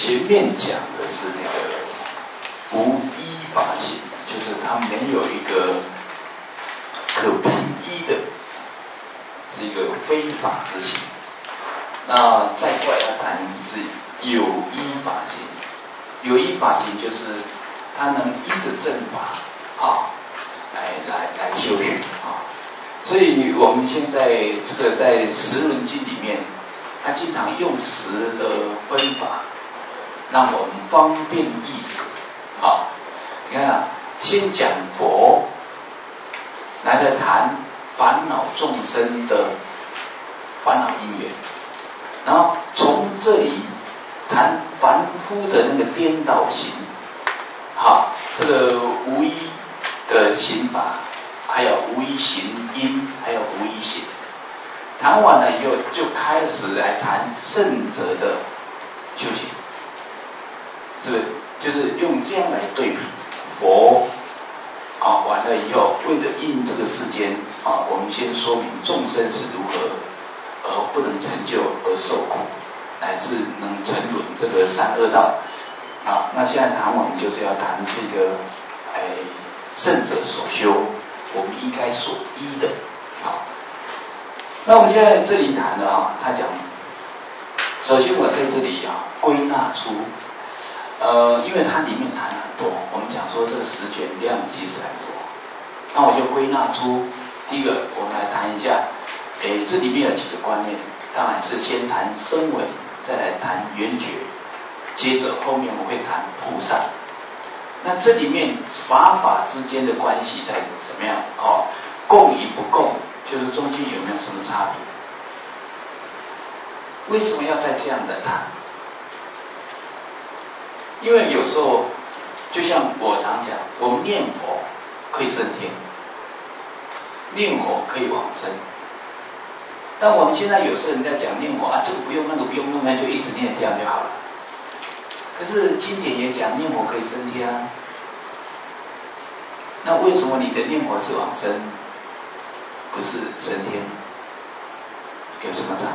前面讲的是那个无依法行，就是它没有一个可凭依的，是一个非法之行。那再过来要谈是有依法行，有依法行就是它能依着正法来修学所以我们现在这个在十轮经里面，它经常用十的分法，让我们方便意识你看先讲佛，来谈烦恼众生的烦恼因缘，然后从这里谈凡夫的那个颠倒行，这个无依的行法，还有无依行因，还有无依行。谈完了以后，就开始来谈圣者的修行。这个就是用这样来对比佛完了以后，为了应这个世间我们先说明众生是如何而不能成就而受苦，乃至能沉沦这个三恶道那现在谈我们就是要谈这个圣者所修，我们应该所依的那我们现在这里谈的他讲，首先我在这里归纳出因为它里面谈很多，我们讲说这个十卷量其实很多，那我就归纳出第一个，我们来谈一下这里面有几个观念，当然是先谈声闻，再来谈缘觉，接着后面我会谈菩萨。那这里面法之间的关系在怎么样共与不共，就是中间有没有什么差别？为什么要在这样的谈？因为有时候就像我常讲，我们念佛可以升天，念佛可以往生。但我们现在有时候人家讲念佛这个不用那个不用，那就一直念这样就好了。可是经典也讲念佛可以升天那为什么你的念佛是往生，不是升天？有什么差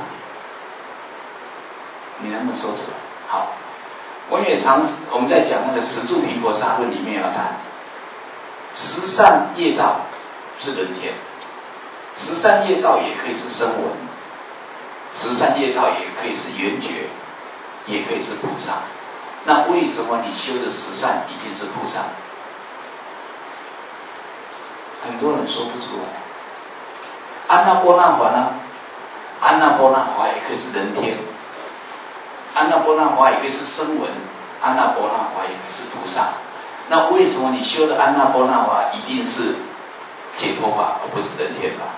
别？你能不能说出来？好，我们在讲那个十住毗婆沙论里面要谈，十善业道是人天，十善业道也可以是声闻，十善业道也可以是缘觉，也可以是菩萨。那为什么你修的十善一定是菩萨？很多人说不出来。安那波那华呢？安那波那华也可以是人天，安那波那华也可以是声闻，安那波那华也可以是菩萨。那为什么你修的安那波那华一定是解脱法，而不是人天法？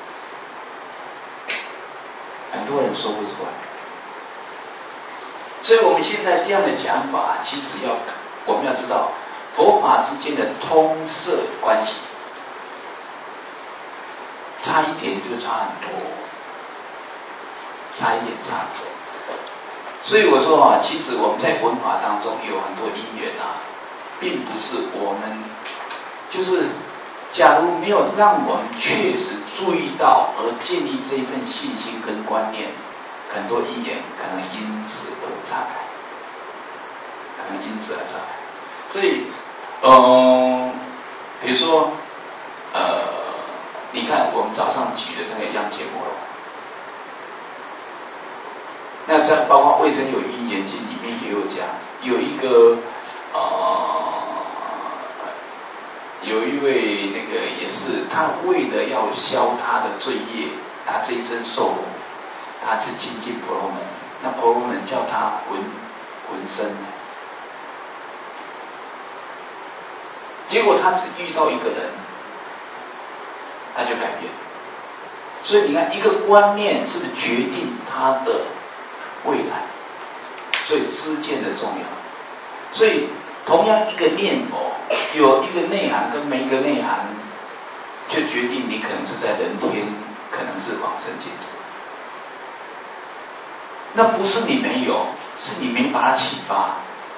很多人说不出来。所以我们现在这样的讲法，其实我们要知道佛法之间的通摄关系，差一点就差很多，差一点差很多。所以我说其实我们在文法当中有很多因缘并不是我们就是假如没有让我们确实注意到而建立这一份信心跟观念，很多因缘可能因此而岔开，所以比如说你看我们早上举的那个央结摩罗，那在包括《未曾有因缘经》里面也有讲，有一位那个也是，他为了要消他的罪业，他这一生受苦，他是亲近婆罗门，那婆罗门叫他浑身，结果他只遇到一个人，他就改变。所以你看，一个观念是不是决定他的未来？所以知见的重要。所以同样一个念佛，有一个内涵跟没一个内涵，就决定你可能是在人天，可能是往生净土。那不是你没有，是你没把它启发。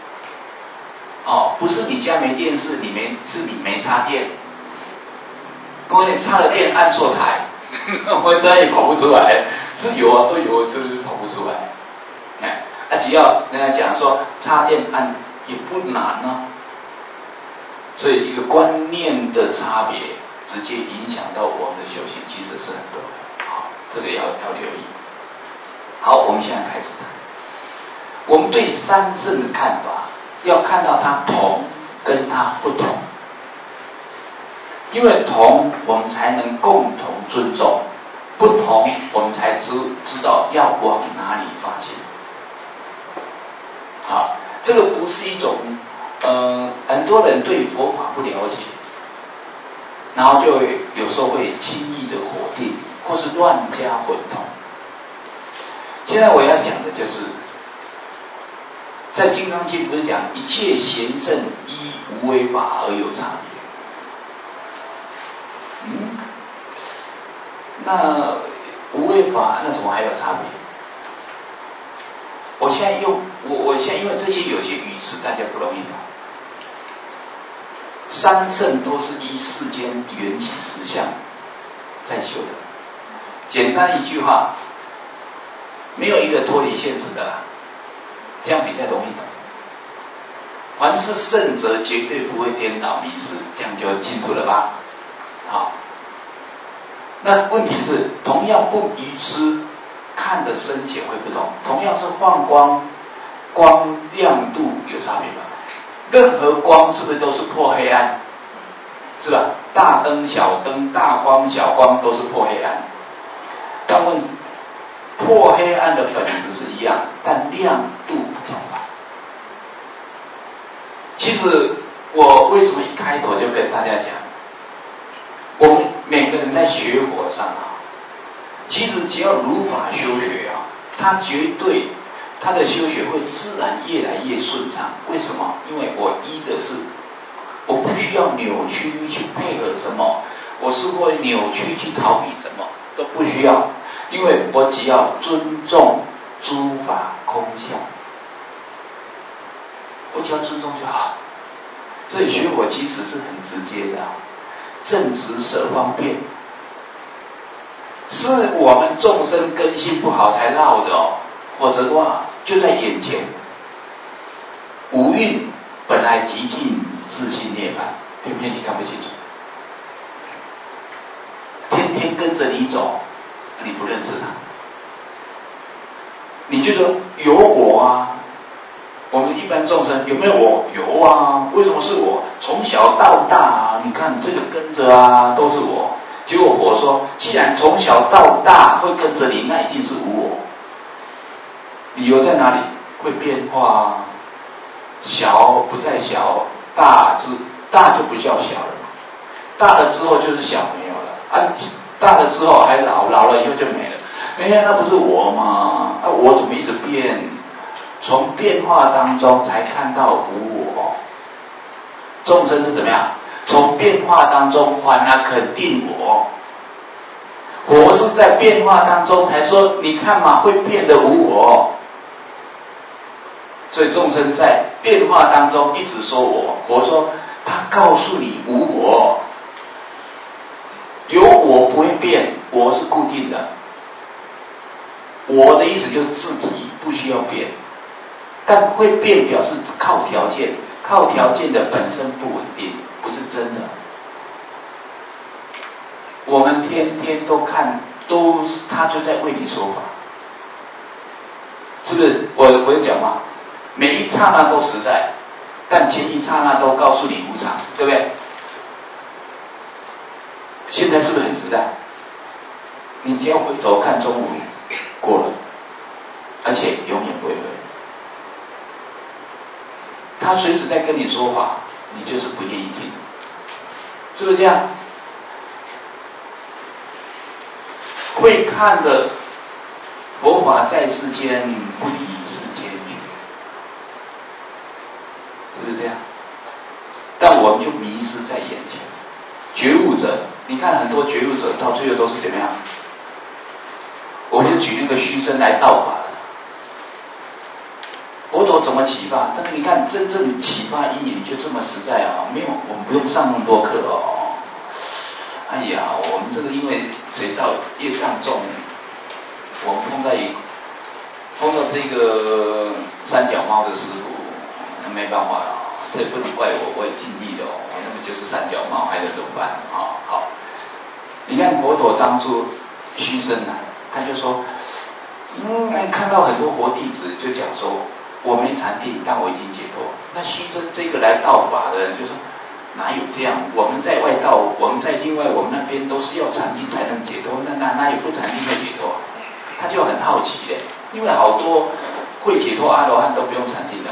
不是你家没电视，是你没插电。各位插了电按错台，我当然也跑不出来。是有都有，就是跑不出来。其只要人家讲说插电按也不难啊。所以一个观念的差别，直接影响到我们的修行，其实是很多的。好，这个要留意。好，我们现在开始谈。我们对三圣的看法，要看到它同跟它不同，因为同我们才能共同尊重，不同我们才知道要往哪里发现。好，这个不是一种很多人对佛法不了解，然后就有时候会轻易的否定，或是乱加混同。现在我要讲的就是，在《金刚经》不是讲一切贤圣依无为法而有差别？那无为法那怎么还有差别？我现在因为这些有些语词大家不容易懂。三圣都是依世间缘起实相在修的。简单一句话，没有一个脱离现实的啦，这样比较容易懂。凡是圣者，绝对不会颠倒迷失，这样就清楚了吧？好，那问题是，同样不愚痴，看的深浅会不同。同样是放光，光亮度有差别吧？任何光是不是都是破黑暗？是吧？大灯、小灯、大光、小光都是破黑暗。但问破黑暗的本质是一样，但亮度不同吧？其实我为什么一开头就跟大家讲，我们每个人在学佛上啊，其实只要如法修学啊，他绝对他的修学会自然越来越顺畅。为什么？因为我依的是，我不需要扭曲去配合什么，我是会扭曲去逃避什么，都不需要，因为我只要尊重诸法空相，我只要尊重就好。所以学佛其实是很直接的，正直舍方便，是我们众生根性不好才闹的哦，否则的话就在眼前。五蕴本来极尽自性涅槃，偏偏你看不清楚，天天跟着你走，你不认识他，你觉得有我啊？我们一般众生有没有我？有啊，为什么是我？从小到大啊，你看这个跟着啊，都是我。结果佛说，既然从小到大会跟着你，那一定是无我。理由在哪里？会变化啊，小不再小，大就不叫小了，大了之后就是小没有了啊，大了之后还老了以后就没了。那不是我吗？那我怎么一直变？从变化当中才看到无我。众生是怎么样？从变化当中反而肯定我。我是在变化当中才说，你看嘛，会变得无我。所以众生在变化当中一直说我，佛说他告诉你无我，有我不会变，我是固定的。我的意思就是自体不需要变，但会变表示靠条件，靠条件的本身不稳定，不是真的。我们天天都看，都是他就在为你说法，是不是？我有讲嘛，每一刹那都实在，但前一刹那都告诉你无常，对不对？现在是不是很实在？你只要回头看中午过了，而且永远不会回。他随时在跟你说话，你就是不愿意听，是不是这样？会看的佛法在世间，不离世间觉，是不是这样？但我们就迷失在眼前。觉悟者，你看很多觉悟者到最后都是怎么样？我们就举那个虚身来道法的，佛陀怎么启发？但是你看真正启发因缘就这么实在啊，没有，我们不用上那么多课哦。哎呀，我们这个因为水少业障重，我们碰到这个三脚猫的师傅，没办法了，这不能怪我，我也尽力了，我那么就是三脚猫，还能怎么办啊？好，你看佛陀当初虚生来，他就说，看到很多佛弟子就讲说，我没禅定，但我已经解脱。那虚生这个来道法的人就说，哪有这样？我们在外道，我们在另外我们那边都是要禅定才能解脱，哪有不禅定的解脱？他就很好奇嘞，因为好多会解脱阿罗汉都不用禅定的，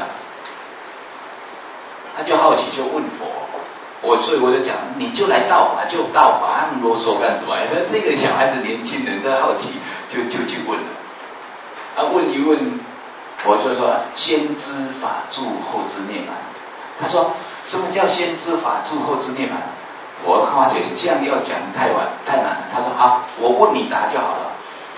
他就好奇就问佛，所以我就讲，你就来道法就道法，他们啰嗦干什么？这个小孩子年轻人在好奇就去问了，问一问，我就说先知法住后知涅槃。他说什么叫先知法住后知涅槃？我发觉这样要讲太难了。他说好，我问你答就好了。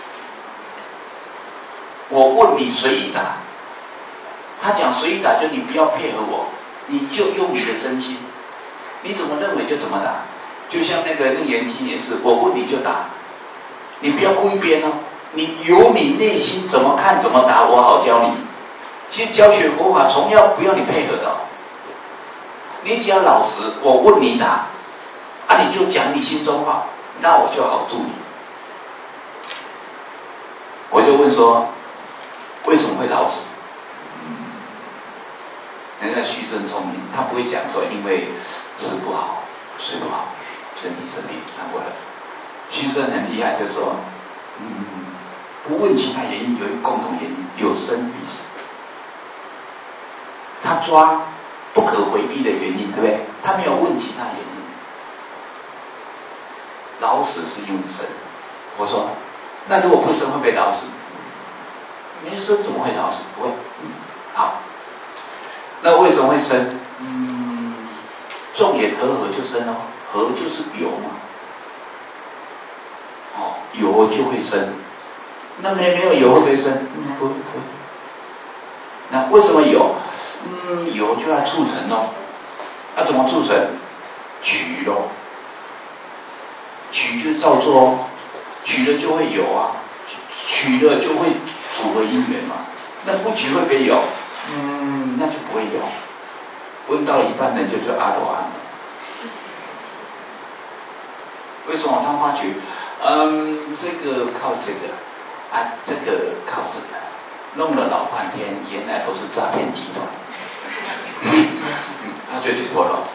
我问你随意答。他讲随意答，就你不要配合我，你就用你的真心，你怎么认为就怎么答。就像那个严清也是，我问你就答，你不要故意编哦，你由你内心怎么看怎么答，我好教你。其实教学佛法从要不要你配合的。你只要老实，我问你答，你就讲你心中话，那我就好助你。我就问说，为什么会老实？人家虚生聪明，他不会讲说因为吃不好、睡不好、身体生病，他不会。虚生很厉害，就说，不问其他原因，有一个共同原因，有生必死。他抓不可回避的原因，对不对？他没有问其他原因。老死是因为生。我说，那如果不生会不会老死？没生怎么会老死？不会。好。那为什么会生？众言和合就生哦，合就是有嘛。有就会生。那没有有会不会生？不会。那为什么有？有就要促成咯。那怎么促成？取咯。取就是照做哦，取了就会有啊，取了就会组合因缘嘛。那不取会不会有？那就不会有。问到一半呢，就叫阿罗汉了。为什么他发觉？这个靠这个，这个靠这个，弄了老半天，原来都是诈骗集团。他就解脱了。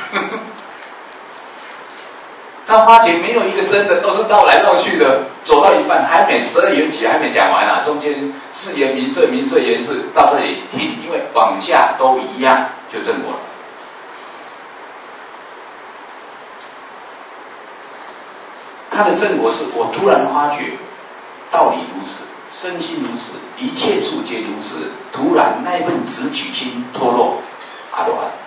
他发觉没有一个真的，都是绕来绕去的，走到一半还没12缘起还没讲完啊，中间4缘名色缘事到这里停，因为往下都一样，就正果了。他的正果是我突然发觉道理如此，身心如此，一切处皆如此，突然那一份直取心脱落，阿罗汉。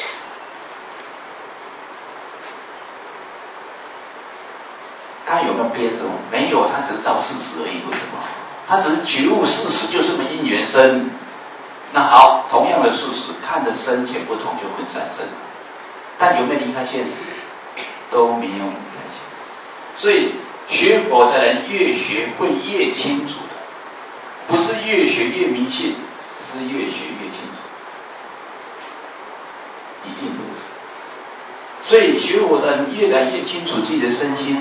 他有没有憋着？没有，他只是照事实而已。为什么？他只是觉悟事实，就这么因缘生。那好，同样的事实，看的深浅不同，就分散生。但有没有离开现实？都没有离开现实。所以学佛的人越学会越清楚的，不是越学越迷信，是越学越清楚，一定如此。所以学佛的人越来越清楚自己的身心。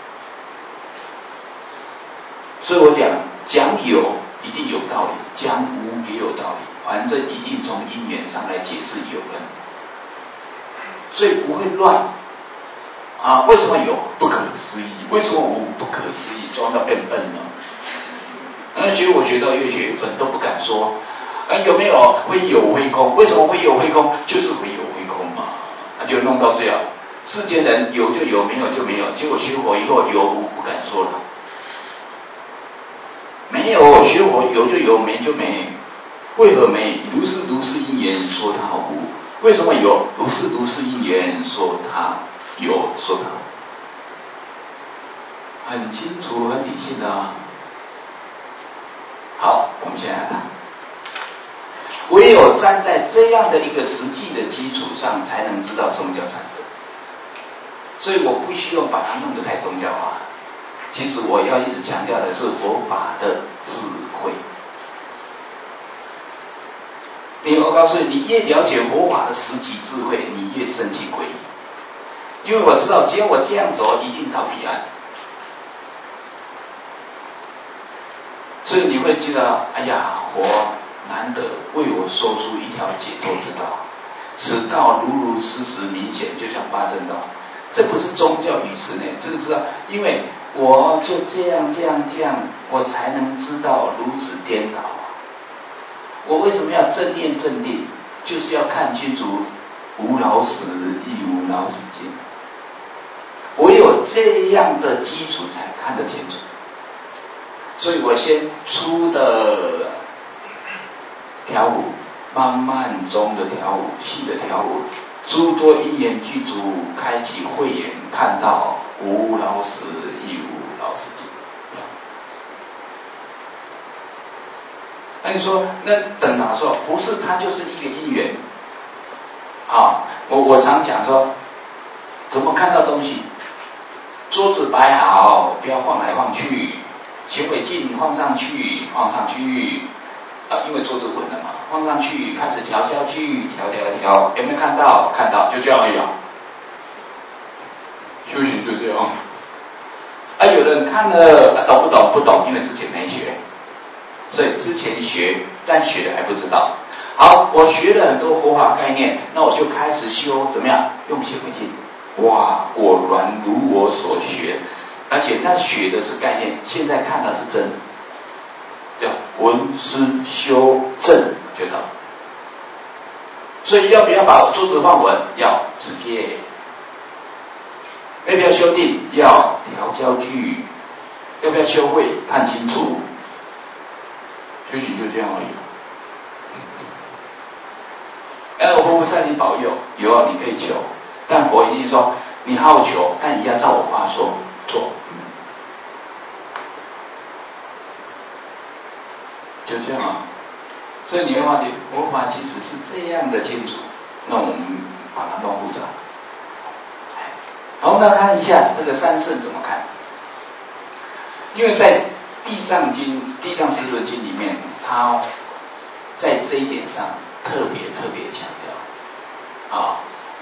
所以我讲有一定有道理，讲无也有道理，反正一定从因缘上来解释有了，所以不会乱啊。为什么有？不可思议。为什么无？不可思议。装到变笨呢？学到越学越笨，都不敢说。有没有会有会空？为什么会有会空？就是会有会空嘛。就弄到这样，世间人有就有，没有就没有。结果学佛以后有无不敢说了。没有学佛有就有，没就没。为何没？如是因缘说他无。为什么有？如是因缘说他有，说他很清楚很理性的啊。好，我们现在来谈。唯有站在这样的一个实际的基础上，才能知道什么叫产生。所以我不希望把它弄得太宗教化。其实我要一直强调的是佛法的智慧。 我告诉你，你越了解佛法的实际智慧，你越深信皈依。因为我知道，只要我这样走，一定到彼岸。所以你会觉得，哎呀，佛难得为我说出一条解脱之道，此道如如实实明显，就像八正道。这不是宗教语词呢，这个知道，因为我就这样，我才能知道如此颠倒。我为什么要正念正定？就是要看清楚无老死亦无老死尽。唯有这样的基础才看得清楚。所以我先粗的调舞，慢慢中的调舞，细的调舞，诸多因缘具足，开启慧眼，看到无老死亦无老死尽。那你说，那等哪说？不是，它就是一个因缘。啊，我常讲说，怎么看到东西？桌子摆好，不要晃来晃去，显微镜放上去，因为桌子稳了嘛，放上去，开始调焦距，调，有没有看到？看到，就这样而已啊。修行就这样。有人看了，懂不懂？不懂，因为之前没学，所以之前学，但学的还不知道。好，我学了很多佛法概念，那我就开始修，怎么样？用显微镜。哇，果然如我所学，而且那学的是概念，现在看的是真，叫闻思修正，觉得。所以要不要把桌子放稳？要直接。要不要修定？要调焦距。要不要修慧？看清楚。修行就这样而已。佛菩萨你保佑，有啊，你可以求。但佛一定说，你好求，但也要照我话说做，就这样啊。所以你会发现，佛法其实是这样的清楚，那我们把它弄复杂。好，那看一下这个三圣怎么看？因为在地藏十轮经里面，它在这一点上特别强调啊。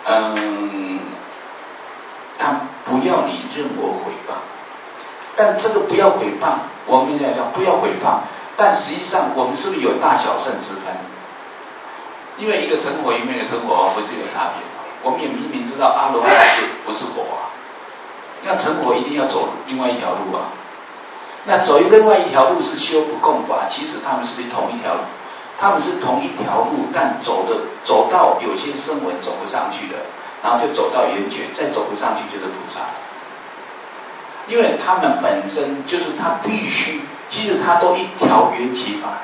他不要你任我诽谤，但这个不要诽谤，我们来讲不要诽谤，但实际上我们是不是有大小圣之分？因为一个成佛，一个成佛不是有差别吗？我们也明明知道阿罗汉不是佛啊，那成佛一定要走另外一条路啊。那走另外一条路是修不共法，其实他们是不是同一条路？他们是同一条路，但走到有些声闻走不上去的，然后就走到圆觉，再走不上去就是菩萨。因为他们本身就是他必须，其实他都一条缘起法，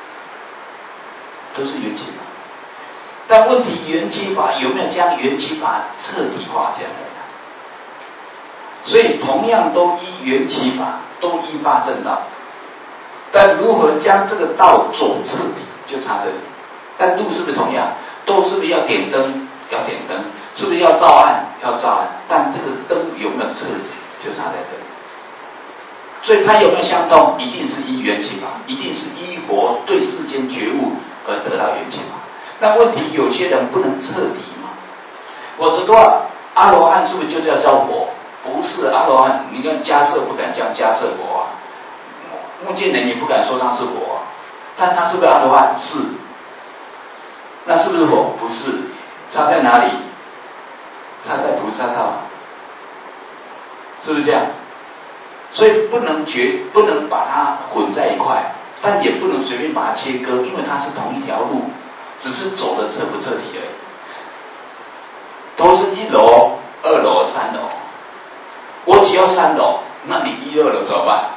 都是缘起法。但问题缘起法有没有将缘起法彻底化这样来的？所以同样都依缘起法，都依八正道，但如何将这个道走彻底？就差这里，但路是不是同样？都是不是要点灯？要点灯，是不是要照暗？要照暗，但这个灯有没有彻底？就差在这里。所以它有没有相动？一定是依缘起法，一定是依佛对世间觉悟而得到缘起法。但问题有些人不能彻底嘛？我知道阿罗汉是不是就叫佛？不是阿罗汉，你看迦叶不敢讲迦叶佛啊，目犍连也不敢说他是佛啊。但他是不是阿罗汉？是。那是不是佛？不是。差在哪里？差在菩萨道，是不是这样？所以不能把它混在一块，但也不能随便把它切割，因为它是同一条路，只是走的彻不彻底而已。都是1楼、2楼、3楼，我只要3楼，那你1、2楼怎么办？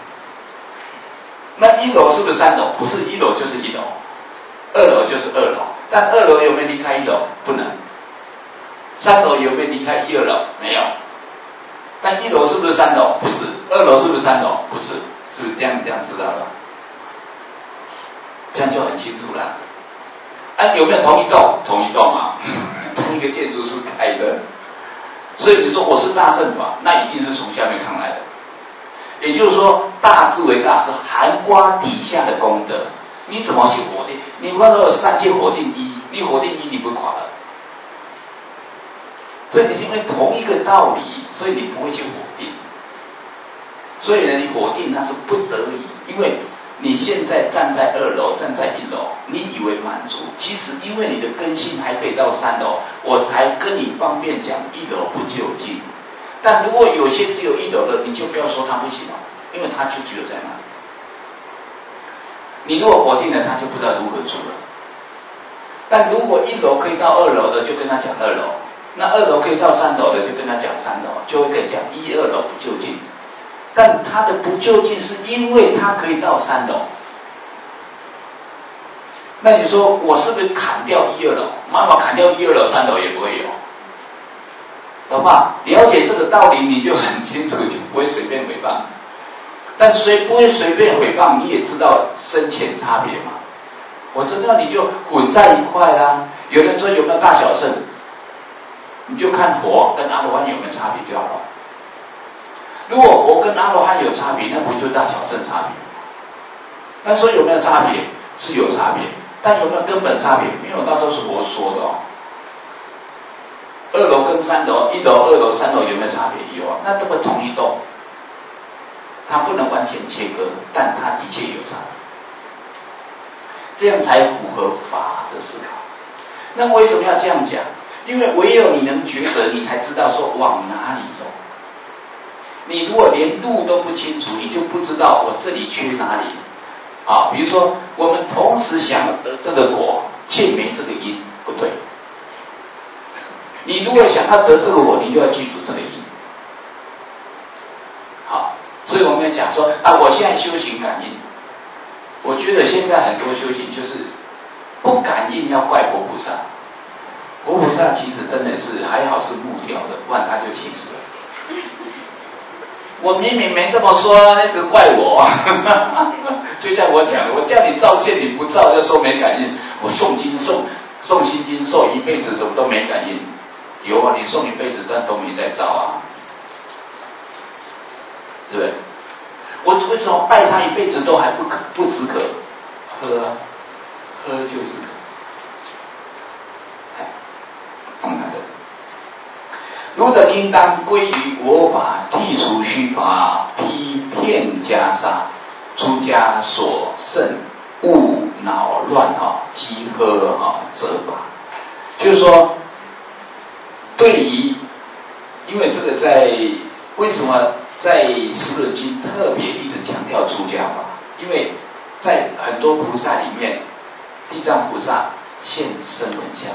那1楼是不是3楼？不是，1楼就是1楼，2楼就是2楼。但2楼有没有离开1楼？不能。3楼有没有离开1、2楼？没有。但1楼是不是3楼？不是。2楼是不是3楼？不是。是不是这样知道了？这样就很清楚了。有没有同一栋？同一栋啊，同一个建筑师开的。所以你说我是大乘法，那一定是从下面看来的。也就是说，大智为大是含瓜底下的功德。你怎么是我的？ 你不能说3去否定1，你否定1你不垮了。这也是因为同一个道理，所以你不会去否定。所以呢，你否定那是不得已，因为你现在站在2楼，站在1楼，你以为满足，其实因为你的根性还可以到3楼，我才跟你方便讲1楼不就近。但如果有些只有1楼的，你就不要说它不行了，因为它就只有在那里。你如果否定了，他就不知道如何住了。但如果1楼可以到2楼的，就跟他讲2楼；那2楼可以到3楼的，就跟他讲3楼，就会跟讲1、2楼不就近。但他的不就近是因为他可以到3楼。那你说我是不是砍掉1、2楼？妈妈砍掉1、2楼，3楼也不会有，懂吗？了解这个道理，你就很清楚，就不会随便诽谤。但不会随便诽谤，你也知道深浅差别嘛。我知道你就混在一块啦。有人说有没有大小乘，你就看佛跟阿罗汉有没有差别就好了。如果佛跟阿罗汉有差别，那不就大小乘差别？那说有没有差别？是有差别，但有没有根本差别？没有，那都是佛说的哦。2楼跟3楼，1楼、2楼、3楼有没有差别？有啊，那这么同一栋，它不能完全切割，但它的确有差别，这样才符合法的思考。那为什么要这样讲？因为唯有你能觉得，你才知道说往哪里走。你如果连路都不清楚，你就不知道我这里缺哪里啊。比如说，我们同时想得这个果，却没这个因，不对。你如果想要得这个果，你就要记住这个因。好，所以我们要讲说啊，我现在修行感应。我觉得现在很多修行就是不感应，要怪佛菩萨。佛菩萨其实真的是还好是木雕的，不然他就气死了。我明明没这么说，一直怪我。就像我讲的，我叫你照见，你不照，就说没感应。我诵经诵心经诵一辈子，怎么都没感应？有啊，你诵一辈子，但都没在照啊，对不对？我为什么拜他一辈子都还不止渴？喝啊，喝就是渴。我们看这。汝等应当归于我法，剔除虚法，批片袈裟，出家所剩，勿恼乱积喝责法。就是说，对于，因为这个为什么在《十轮经》特别一直强调出家法？因为在很多菩萨里面，地藏菩萨现声闻相。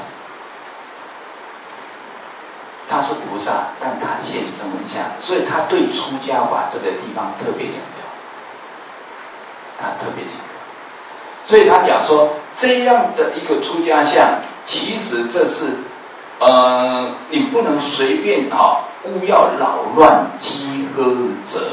他是菩萨，但他现声闻相，所以他对出家法这个地方特别强调，他特别强调，所以他讲说这样的一个出家相，其实这是你不能随便勿要扰乱积喝者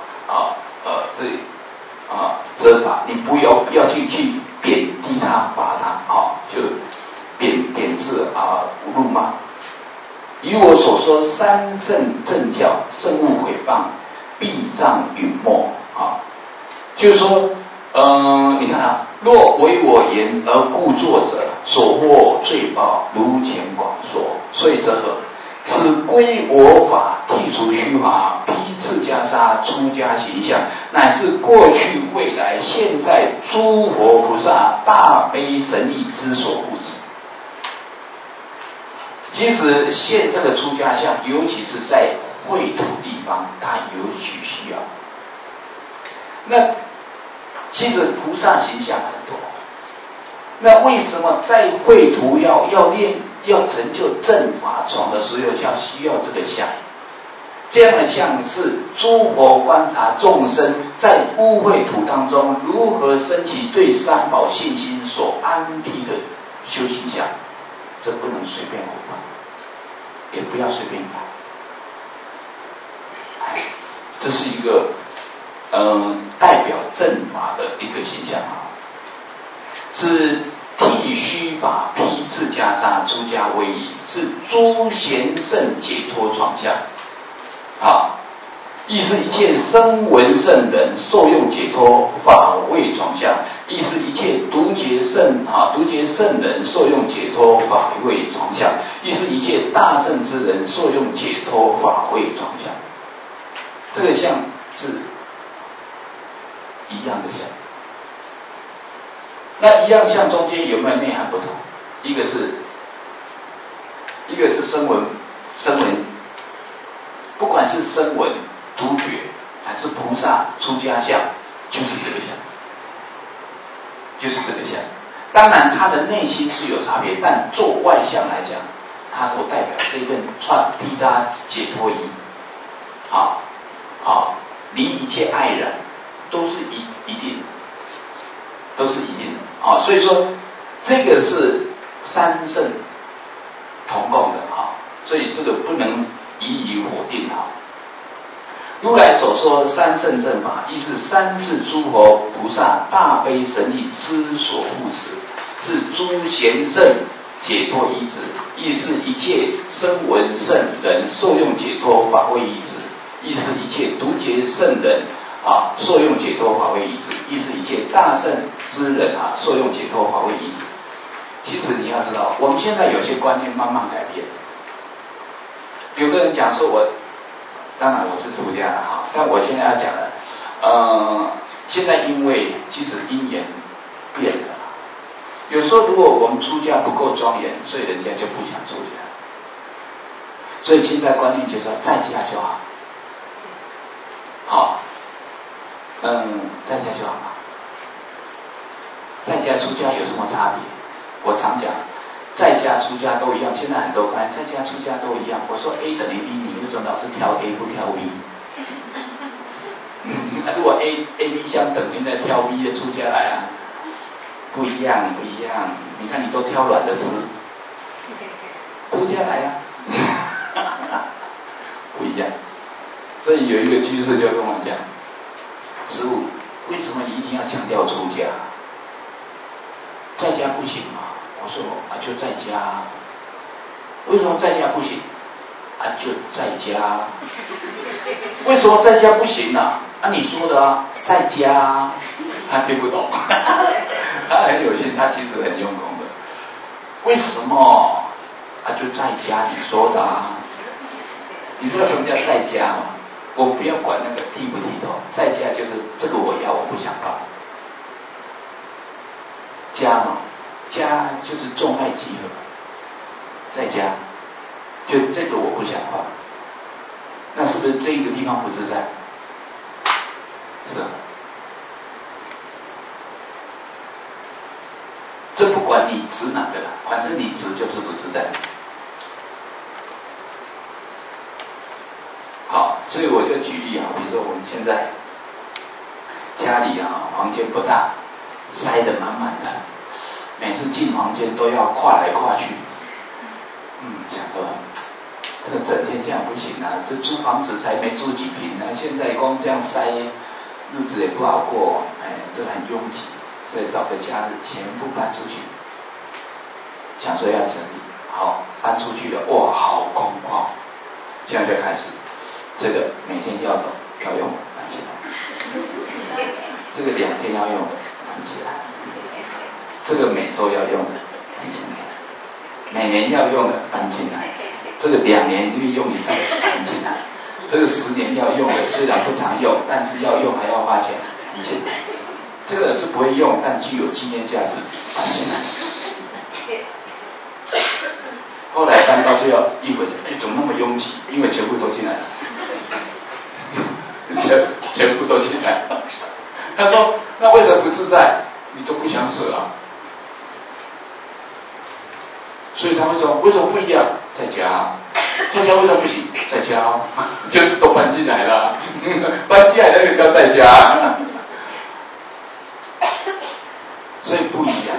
责法，你不要去贬低他罚他就贬斥辱骂。以我所说三圣正教，圣勿毁谤，必障允没就是说，你看啊，若为我言而故作者，所获罪报如前广说。所以则何？此归我法，剔除虚法，批次袈裟，出家形象，乃是过去未来现在诸佛菩萨大悲神力之所不止。其实现这个出家相，尤其是在秽土地方，它尤其需要。那其实菩萨形象很多，那为什么在秽土要成就正法床的时候，需要这个相？这样的相是诸佛观察众生在污秽土当中如何升起对三宝信心所安立的修行相，这不能随便毁谤，也不要随便改。这是一个代表正法的一个形象是剃须法，披次袈裟，出家为仪，是诸贤圣解脱床相亦是一切声闻圣人受用解脱法位床相，因亦是一切独觉圣人受用解脱法位床相，亦是一切大圣之人受用解脱法位床相。这个相是一样的相，那一样相中间有没有内涵不同？一个是声闻，不管是声闻、独觉还是菩萨出家相，就是这个相。当然他的内心是有差别，但做外相来讲，它都代表这份披搭解脱衣，离一切爱染，都是一定的，所以说这个是三圣同共的所以这个不能予以否定如来所说三圣正法，亦是三世诸佛菩萨大悲神力之所护持，是诸贤圣解脱依止，亦是一切声闻圣人受用解脱法位依止，亦是一切独觉圣人受用解脱法位依止，亦是一切大圣之人受用解脱法位依止。其实你要知道，我们现在有些观念慢慢改变。有的人讲说当然我是出家的但我现在要讲的，现在因为其实因缘变了，有时候如果我们出家不够庄严，所以人家就不想出家，所以现在观念就是说在家就好，在家就好嘛。在家出家有什么差别？我常讲，在家出家都一样。现在很多观在家出家都一样。我说 A 等于 B， 你为什么老是挑 A 不挑 B？ 如果 A、B 相等，你再挑 B 的出家来不一样。你看你都挑软的吃，出家来不一样。所以有一个居士就跟我讲，师父，为什么一定要强调出家？在家不行吗？我说就在家。为什么在家不行？就在家。为什么在家不行呢？你说的在家。他听不懂，他很有心，他其实很用功的。为什么？就在家，你说的你知道什么叫在家吗？我不要管那个剃不剃头，在家就是这个我要，我不想放。家嘛，家就是众爱集合，在家就这个我不想放，那是不是这个地方不自在？是啊，这不管你指哪个了，反正你指就是不自在。好，所以我就举例比如说我们现在家里房间不大，塞得满满的，每次进房间都要跨来跨去。想说这个整天这样不行这租房子才没住几坪现在光这样塞，日子也不好过，这很拥挤，所以找个假日全部搬出去，想说要整理。好，搬出去了，哇，好空旷。现在就开始，这个每天要用搬起来，这个2天要用的搬起来，这个每周要用的搬进来，每年要用的搬进来，这个2年运用一次搬进来，这个10年要用的虽然不常用，但是要用还要花钱搬进来，这个是不会用但具有纪念价值搬进来。后来搬到最后一回，怎么那么拥挤？因为全部都进来了，全部都进来了。他说：“那为什么不自在？你都不想舍所以他们说：为什么不一样？在家，在家为什么不行？在家，就是都搬进来了，搬进来那个叫在家，所以不一样。”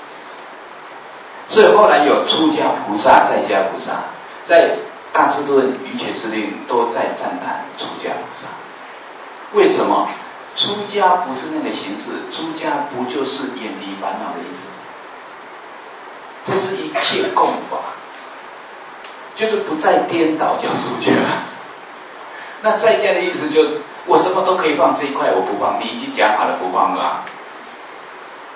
所以后来有出家菩萨、在家菩萨，在大智论、瑜伽师令都在赞叹出家菩萨。为什么？出家不是那个形式，出家不就是远离烦恼的意思？这是一切共法，就是不再颠倒叫出家。那在家的意思就是我什么都可以放，这一块我不放，你已经讲好了不放了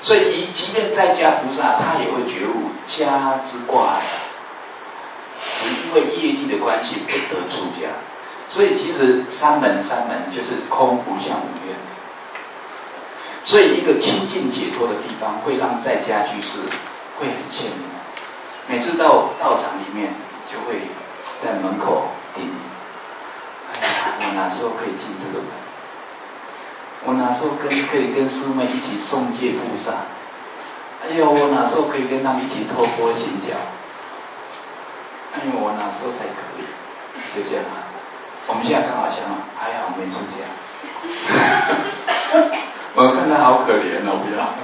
所以即便在家菩萨，他也会觉悟家之挂碍，只因为业力的关系不得出家。所以其实三门就是空无相无愿。所以一个清净解脱的地方，会让在家居士会很羡慕。每次到道场里面，就会在门口叮咛：哎呀，我哪时候可以进这个门？我哪时候可以跟师妹一起诵戒菩萨？哎呦，我哪时候可以跟他们一起托钵行脚？哎呦，我哪时候才可以？就这样啊。我们现在刚好想，还好没出家。我看他好可怜哦，不要。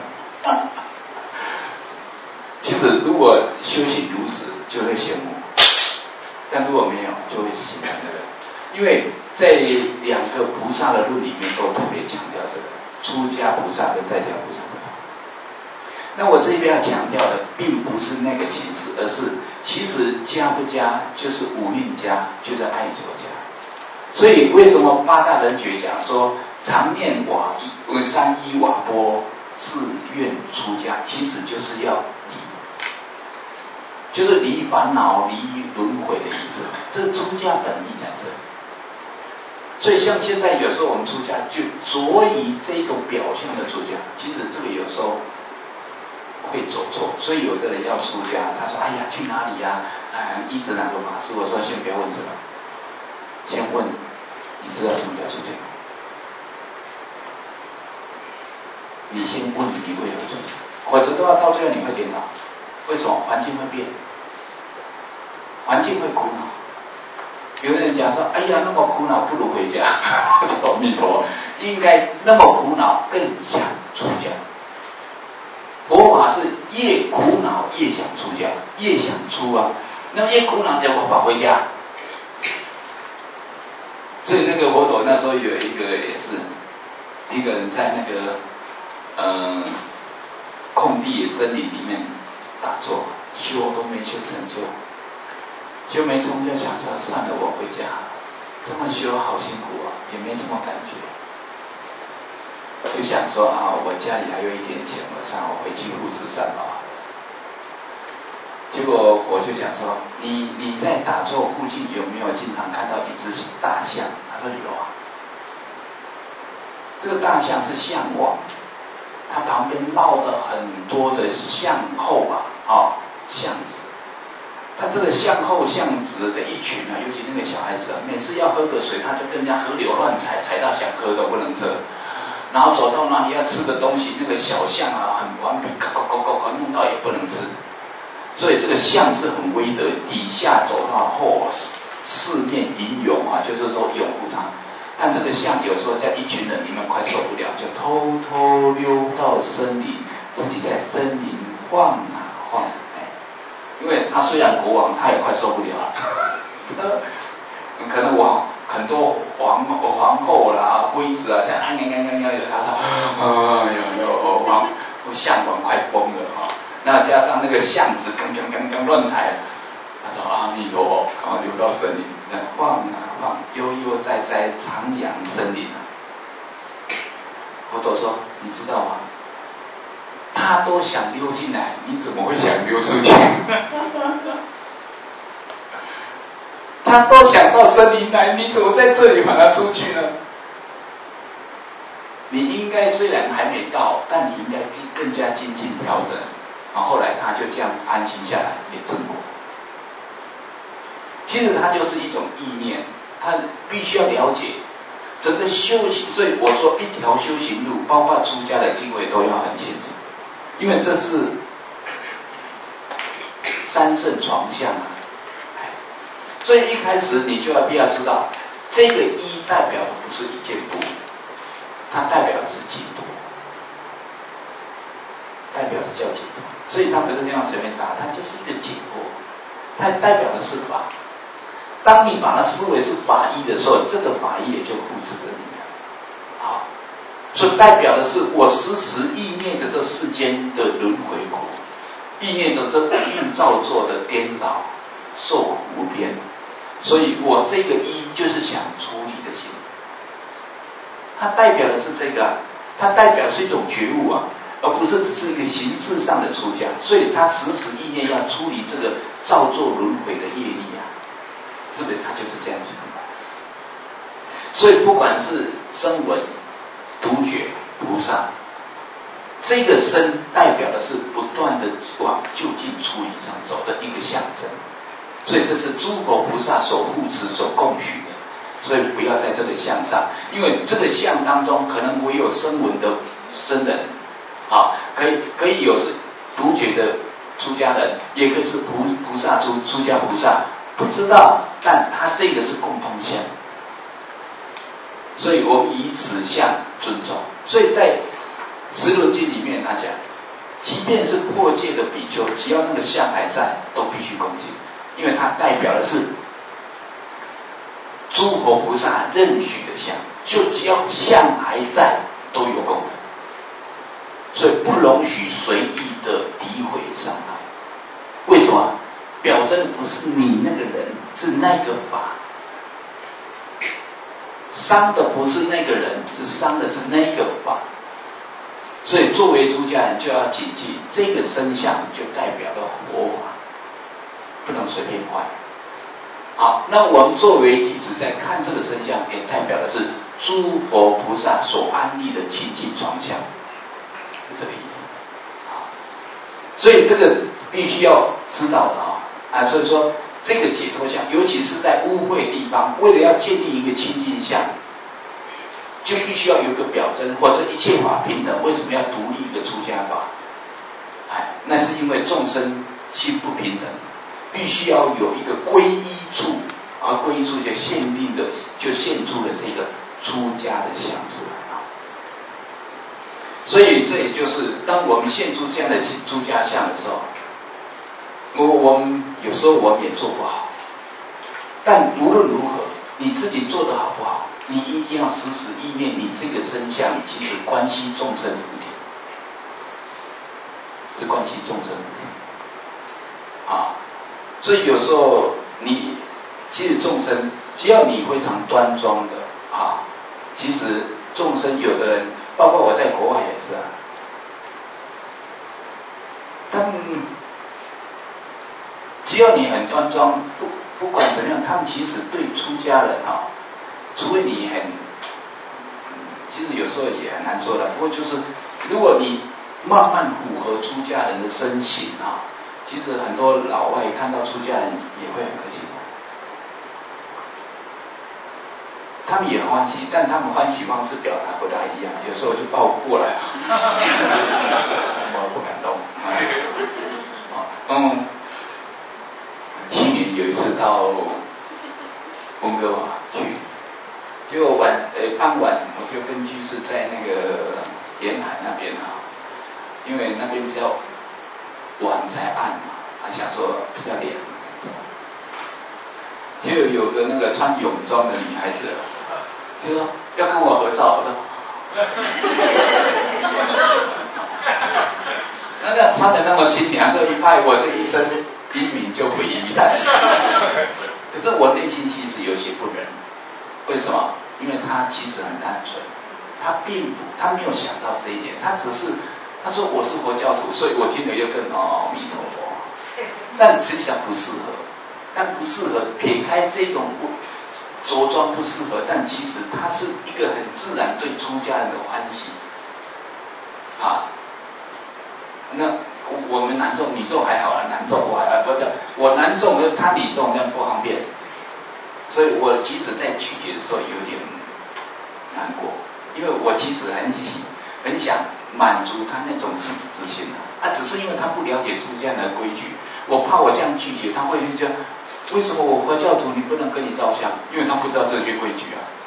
其实如果修行如此，就会羡慕；但如果没有，就会心疼那个。因为在两个菩萨的论里面都特别强调这个出家菩萨跟在家菩萨。那我这边要强调的，并不是那个形式，而是其实家不家就是无吝家，就是爱着家。所以为什么八大人觉讲说常念三依瓦钵自愿出家，其实就是要就是离烦恼、离轮回的意思。这个出家本意在这里。所以像现在有时候我们出家，就着以这种表象的出家，其实这个有时候会走错。所以有的人要出家，他说：“哎呀，去哪里呀？依着哪个法师？”我说：“先不要问这个，先问你知道什么叫出家？你先问你为何出家，否则的话到最后你会颠倒。为什么？环境会变，环境会苦恼。有的人讲说：“哎呀，那么苦恼，不如回家。”阿弥陀，应该那么苦恼，更想出家。佛法是越苦恼越想出家，越想出啊。那么越苦恼，就无法回家。所以那个佛陀那时候有一个也是一个人在那个空地森林里面打坐，修都没修成就。修没成就，想说算了，我回家。这么修好辛苦啊，也没什么感觉。就想说啊，我家里还有一点钱，我回去护持三宝。结果我就想说，你在打坐附近有没有经常看到一只大象？他说有啊。这个大象是象王，它旁边绕了很多的象后象子。他这个向后向直的这一群啊，尤其那个小孩子啊，每次要喝个水，他就跟人家河流乱踩，踩到想喝都不能喝。然后走到哪里要吃个东西，那个小象啊很顽皮，弄到也不能吃。所以这个象是很威德，底下走到后四面迎拥啊，就是说拥护他。但这个象有时候在一群人里面快受不了，就偷偷溜到森林，自己在森林晃啊晃。因为他虽然国王，他也快受不了了。可能很多皇后啦、妃子啊，这样象王快疯了哈。那加上那个巷子刚乱踩，他说阿弥陀佛，然后流到森林，晃啊晃，悠悠哉哉徜徉森林啊。佛陀说，你知道吗？他都想溜进来，你怎么会想溜出去？他都想到森林来，你怎么在这里把他出去呢？你应该虽然还没到，但你应该更加精进调整。然后后来他就这样安心下来，也正果。其实它就是一种意念，他必须要了解整个修行。所以我说，一条修行路，包括出家的定位都要很清楚。因为这是三圣床相啊，所以一开始你就必要知道，这个一代表的不是一件布，它代表的是解脱，代表的叫解脱。所以它不是这样随便打，它就是一个解脱，它代表的是法。当你把它视为是法医的时候，这个法医也就护持着你了。好。所以代表的是我时时意念着这世间的轮回苦，意念着这不应造作的颠倒，受苦无边。所以我这个一就是想处理的心，它代表的是这个，它代表是一种觉悟啊。 而不是只是一个形式上的出家。所以他时时意念要处理这个造作轮回的业力啊，是不是？他就是这样子的。所以不管是声闻、独觉、菩萨，这个身代表的是不断的往究竟处理上走的一个象征。所以这是诸佛菩萨所护持、所供许的。所以不要在这个相上，因为这个相当中可能会有声闻的僧人，啊，可以有是独觉的出家人，也可以是菩萨出家菩萨，不知道，但他这个是共通相，所以我们以此相尊重。所以在十轮经里面他讲，即便是破戒的比丘，只要那个相还在，都必须恭敬，因为它代表的是诸佛菩萨认许的相，就只要相还在，都有功德，所以不容许随意的诋毁伤害。为什么？表征不是你那个人，是那个法，伤的不是那个人，是伤的是那个法。所以作为出家人就要谨记，这个身相就代表了佛法，不能随便坏。好，那我们作为弟子在看这个身相，也代表的是诸佛菩萨所安立的清净床相，是这个意思。好，所以这个必须要知道的啊。所以说这个解脱相，尤其是在污秽地方，为了要建立一个清净相，就必须要有一个表征，或者一切法平等。为什么要独立一个出家法？那是因为众生心不平等。必须要有一个皈依处，而皈依处就现出了这个出家的相出来啊。所以这也就是当我们现出这样的出家相的时候，我们有时候我们也做不好，但无论如何，你自己做得好不好，你一定要时时意念，你这个身相其实关系众生福田，是关系众生福田啊。所以有时候你其实众生，只要你非常端庄的啊，其实众生有的人，包括我在国外也是啊，他们只要你很端庄，不管怎么样，他们其实对出家人啊，除非你很，其实有时候也很难说的。不过就是如果你慢慢符合出家人的身形啊。其实很多老外看到出家人也会很客气，他们也欢喜，但他们欢喜方式表达不大一样。有时候就抱过来，我不敢动。去年有一次到温哥华去，结果傍晚我就跟居士在那个沿海那边啊，因为那边比较晚才暗嘛，想说比较凉，就有个那个穿泳装的女孩子，就说要跟我合照，我说，那个穿的那么清凉，这一拍我这一身英名就毁于一旦。可是我内心其实有些不忍，为什么？因为他其实很单纯，他没有想到这一点，他说我是佛教徒，所以我听了又跟阿弥陀佛，但实际上不适合，但不适合撇开这种着装不适合，但其实它是一个很自然对出家人的欢喜啊。那我们男众女众还好啦，男众我还不叫我男众，他女众这样不方便，所以我即使在拒绝的时候有点难过，因为我其实很想满足他那种赤子之心只是因为他不了解出家人的规矩，我怕我这样拒绝，他会就讲为什么我佛教徒你不能跟你照相？因为他不知道这些规矩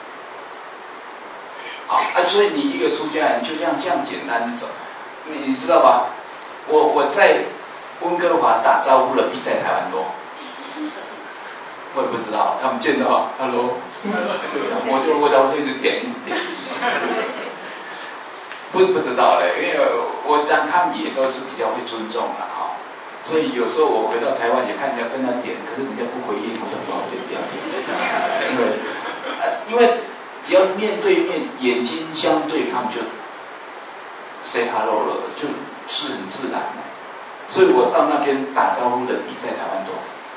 所以你一个出家人就这样简单走，你知道吧？我在温哥华打招呼了比在台湾多，我也不知道，他们见到 hello， 我就一直点。不知道嘞，因为我当他们也都是比较会尊重的所以有时候我回到台湾也看人家跟他点，可是人家不回应，我就不好点，因为只要面对面眼睛相对，他们就 say hello 了，就是很自然的。所以我到那边打招呼的比在台湾多。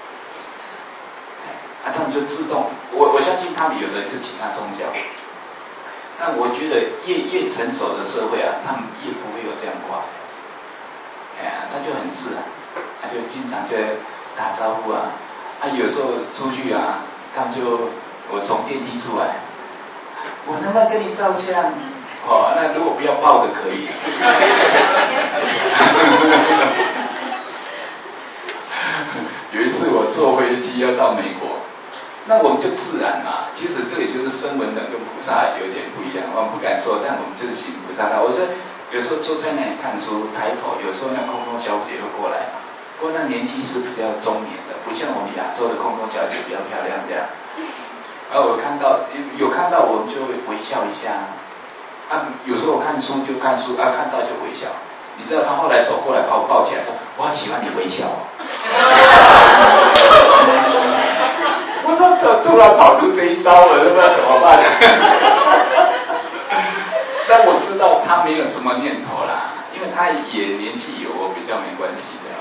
他们就自动，我相信他们有的是其他宗教，但我觉得越成熟的社会啊，他们越不会有这样挂。他就很自然，他就经常就打招呼啊，有时候出去啊，他们就我从电梯出来，我能不能跟你照相？那如果不要抱的可以。有一次我坐飞机要到美国，那我们就自然嘛。其实这里就是声闻人跟菩萨有点不一样，我们不敢说，但我们就是行菩萨道。我说有时候坐在那里看书，抬头有时候那空中小姐会过来嘛，不过那年纪是比较中年的，不像我们亚洲的空中小姐比较漂亮这样。然后我看到有看到我们就会微笑一下。有时候我看书就看书，看到就微笑。你知道他后来走过来把我抱起来说：“我好喜欢你微笑。”我说突然跑出这一招了，不知道怎么办。但我知道他没有什么念头啦，因为他也年纪有，我比较没关系这样。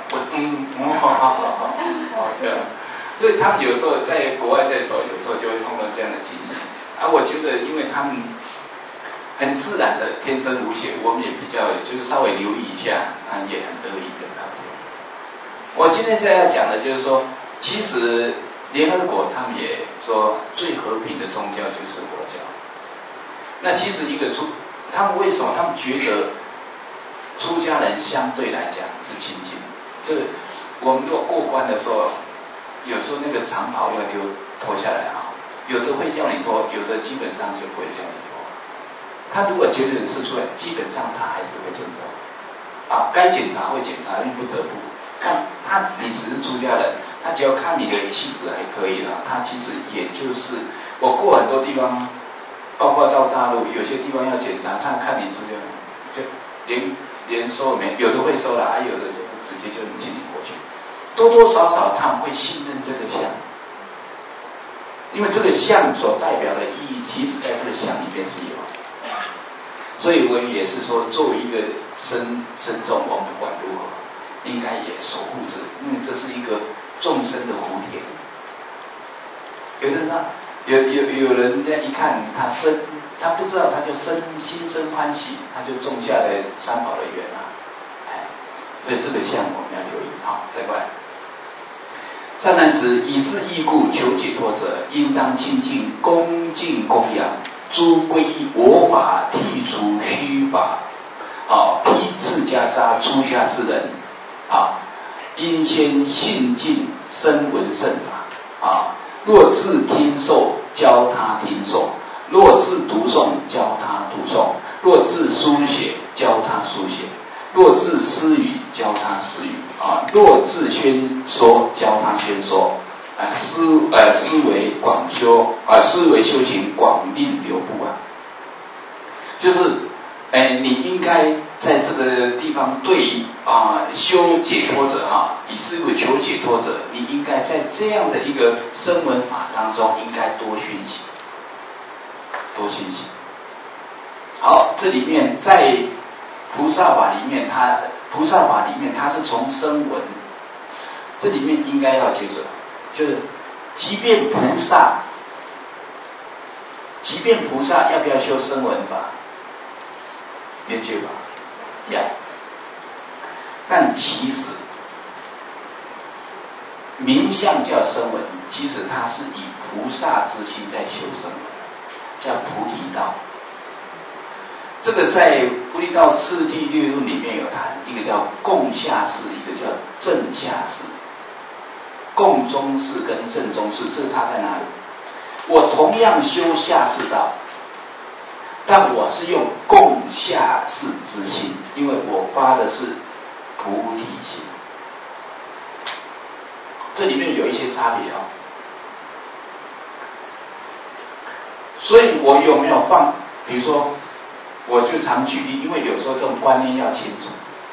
好，这样。所以他们有时候在国外在走，有时候就会碰到这样的情形。我觉得因为他们很自然的天真无邪，我们也比较就是稍微留意一下，也很乐意跟他们。我今天在要讲的就是说，其实联合国他们也说最和平的宗教就是佛教。那其实他们为什么他们觉得出家人相对来讲是亲近？这个我们如果过关的时候，有时候那个长袍要脱下来有的会叫你脱，有的基本上就不会叫你脱。他如果觉得你是出来，基本上他还是会尊重。该检查会检查，因为不得不看你只是出家人，他只要看你的气质还可以了，他其实也就是我过很多地方，包括到大陆，有些地方要检查，他看你出家人，就连收没，有的会收了，有的就直接就能请你过去。多多少少他们会信任这个像，因为这个像所代表的意义，其实在这个像里面是有。所以我也是说，作为一个僧众，我们不管如何，应该也守护着，因为这是一个众生的福田。有的人有人家一看他不知道，他就心生欢喜，他就种下了三宝的缘所以这个项我们要留意。再过来。善男子，以是义故，求解脱者，应当亲近恭敬供养诸皈依我法，剔除虚法，披刺袈裟出家之人，应先信尽声闻圣法，若自听受，教他听受；若自读诵，教他读诵；若自书写，教他书写；若自思语，教他思语；若自宣说，教他宣说。思维广修思维修行广令流布就是你应该在这个地方对于修解脱者以是为求解脱者，你应该在这样的一个声闻法当中应该多熏习，多熏习。好，这里面在菩萨法里面，它是从声闻，这里面应该要记住，就是即便菩萨要不要修声闻法？缘觉法要，但其实名相叫声闻，其实它是以菩萨之心在修声闻，叫菩提道。这个在《菩提道次第略论》里面有谈，一个叫共下士，一个叫正下士。共中士跟正中士，这差在哪里？我同样修下士道，但我是用共下士之心，因为我发的是菩提心。这里面有一些差别所以我有没有放？比如说，我就常举例，因为有时候这种观念要清楚。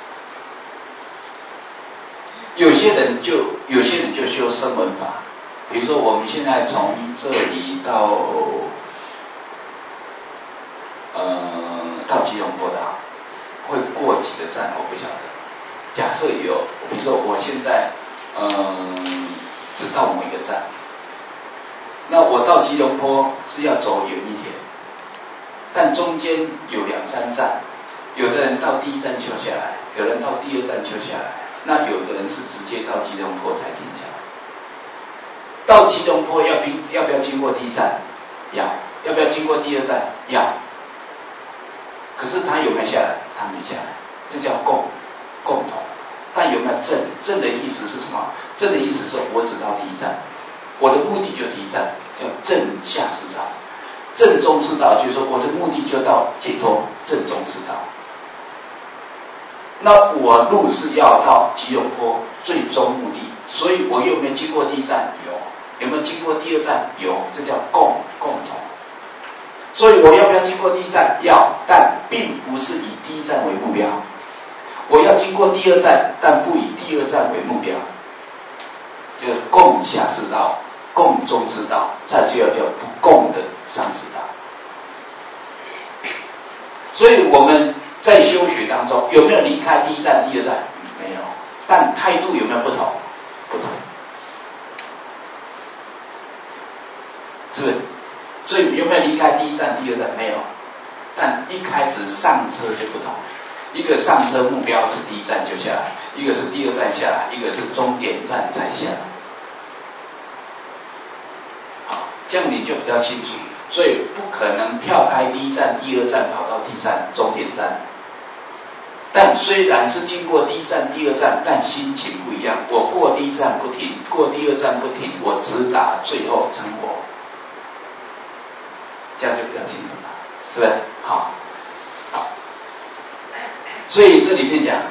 有些人就修声闻法，比如说我们现在从这里到吉隆坡的，会几个站，我不晓得。假设有，比如说我现在只到某一个站，那我到吉隆坡是要走远一点，但中间有2、3站，有的人到第1站休下来，有人到第2站休下来，那有的人是直接到吉隆坡才停下来。到吉隆坡要不要经过第1站？要不要经过第2站？要。可是他有没有下来？他没下来，这叫共同。但有没有正？正的意思是什么？正的意思是我只到第1站，我的目的就第1站，叫正下士道。正中士道就是说我的目的就到解脱正中士道。那我路是要到吉隆坡最终目的，所以我有没有经过第1站？有。有没有经过第2站？有，这叫共同。所以我要不要经过第1站？要，但并不是以第1站为目标。我要经过第2站，但不以第2站为目标。就是共下士道、共中士道，再就要叫不共的上士道。所以我们在修学当中有没有离开第1站、第2站？没有，但态度有没有不同？不同。是不是？所以有没有离开第1站、第2站？没有，但一开始上车就不同。一个上车目标是第1站就下来，一个是第2站下来，一个是终点站才下来。好，这样你就比较清楚。所以不可能跳开第1站、第2站跑到第3终点站。但虽然是经过第1站、第2站，但心情不一样。我过第1站不停，过第2站不停，我直达最后成果。这样就比较清楚了，是不是？好，所以这里面讲，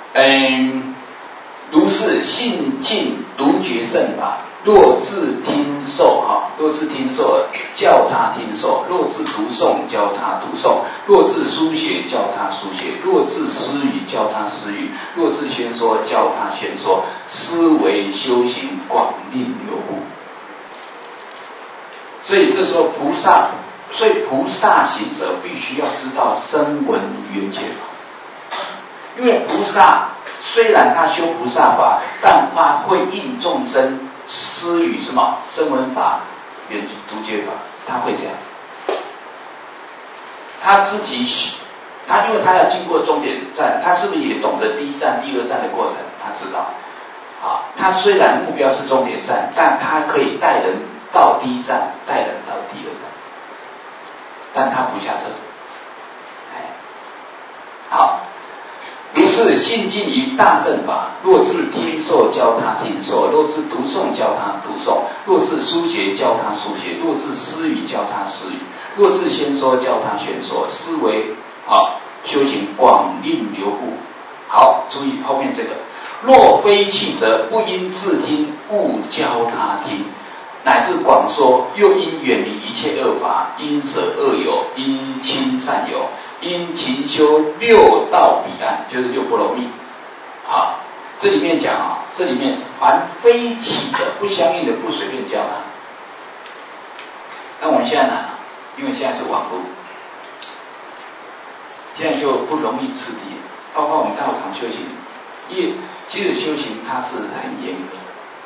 如是信尽独觉圣法，若自听受若自听受教他听受，若自读诵教他读诵，若自书写教他书写，若自思语教他思语，若自宣说教他宣说，思维修行广令流布。所以这时候菩萨行者必须要知道声闻缘觉法，因为菩萨虽然他修菩萨法，但他会应众生施予什么声闻法、缘独觉法，他会这样。他自己因为他要经过终点站，他是不是也懂得第1站、第2站的过程？他知道。他虽然目标是终点站，但他可以带人到第1站，带人到第2站。但他不下车。好，如是信尽于大乘法，若自听受教他听受，若自读诵教他读诵，若自书写教他书写，若自思语教他思语，若自宣说教他宣说，思维修行广令流布。好，注意后面这个，若非弃者，不应自听，勿教他听。乃至广说，又应远离一切恶法，应舍恶友，应亲善友，应勤修6道彼岸，就是6波罗蜜。这里面讲这里面凡非弃者，不相应的不随便教他。那我们现在难了，因为现在是网络，现在就不容易刺激，包括我们道场修行，因为其实修行它是很严格的。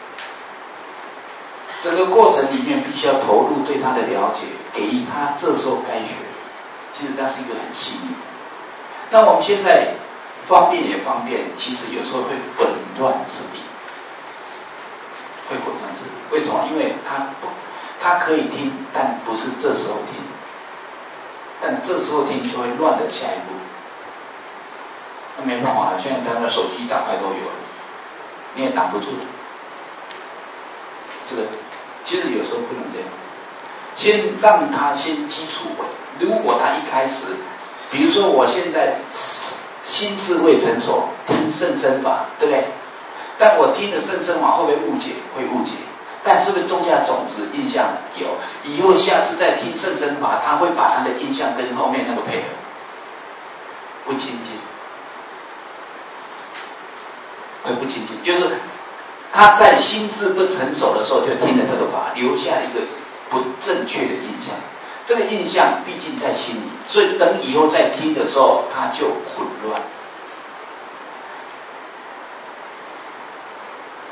整个过程里面必须要投入对他的了解，给予他这时候该学。其实它是一个很细腻。那我们现在方便也方便，其实有时候会混乱之理，会混乱之理。为什么？因为他可以听，但不是这时候听，但这时候听就会乱的下一步。那没办法，现在他的手机一打开都有了，你也挡不住，是不是？其实有时候不能这样，先让他先基础。如果他一开始，比如说我现在心智未成熟，听甚深法，对不对？但我听了甚深法会不会误解？会误解。但是不是种下种子印象有？以后下次再听甚深法，他会把他的印象跟后面那个配合，不亲近，会不亲近，就是他在心智不成熟的时候就听了这个法，留下一个不正确的印象。这个印象毕竟在心里，所以等以后再听的时候，他就混乱。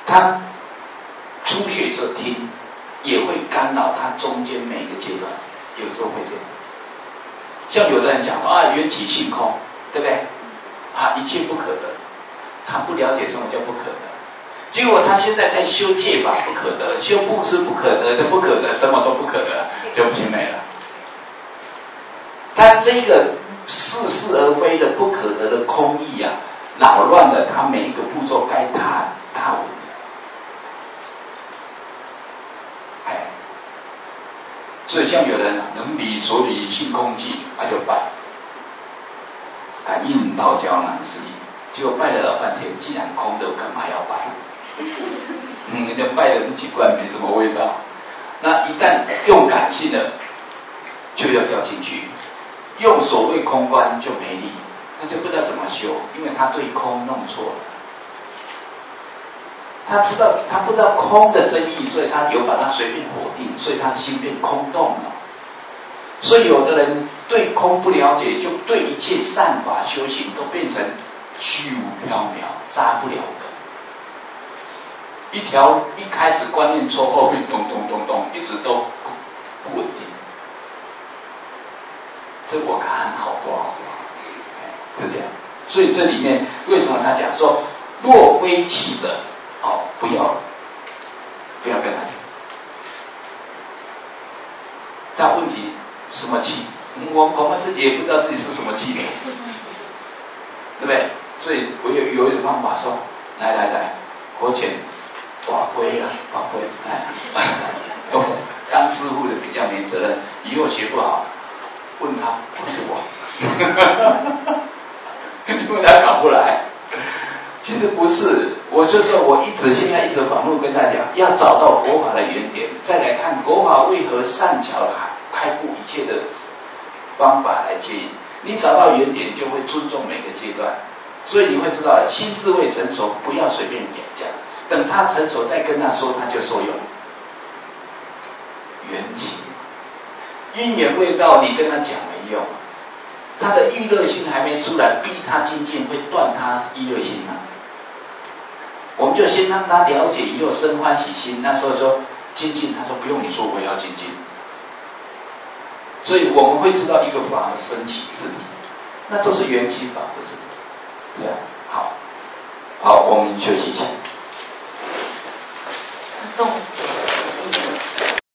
他初学者听，也会干扰他中间每一个阶段，有时候会这样。像有的人讲啊，缘起性空，对不对？啊，一切不可得，他不了解什么叫不可得。结果他现在在修戒法不可得，修布施不可得的不可得，什么都不可得，就不行没了。他这个似是而非的不可得的空义啊，扰乱了他每一个步骤该踏稳。所以像有人能理所理性空寂，他就拜。应道交难思议，结果拜了老半天，既然空的，我干嘛要拜？人家拜的不奇怪，没什么味道。那一旦用感性的，就要掉进去，用所谓空观就没力，那就不知道怎么修，因为他对空弄错了。他不知道空的真义，所以他有把它随便否定，所以他的心变空洞了。所以有的人对空不了解，就对一切善法修行都变成虚无缥缈，扎不了根。一开始观念错，后面咚咚咚咚，一直都不稳定。这我看好多，就这样。所以这里面为什么他讲说，若非气者，不要跟他讲。但问题什么气？我们自己也不知道自己是什么气的，对不对？所以我有一种方法说，来，活钱瓦灰啊，瓦灰来，当师傅的比较没责任，以后学不好，问他不是我，因为他搞不来。其实不是，我就说我现在一直反复跟大家讲，要找到佛法的原点，再来看佛法为何善巧开布一切的方法来接引。你找到原点，就会尊重每个阶段，所以你会知道心智未成熟，不要随便讲，等他成熟再跟他说，他就受用。缘起，因缘未到，你跟他讲没用，他的欲乐心还没出来，逼他精进会断他欲乐心啊。我们就先让他了解，以后生欢喜心。那时候说精进，他说不用你说，我也要精进。所以我们会知道一个法的升起是理，那都是缘起法，不是这样。好，我们休息一下。 重结。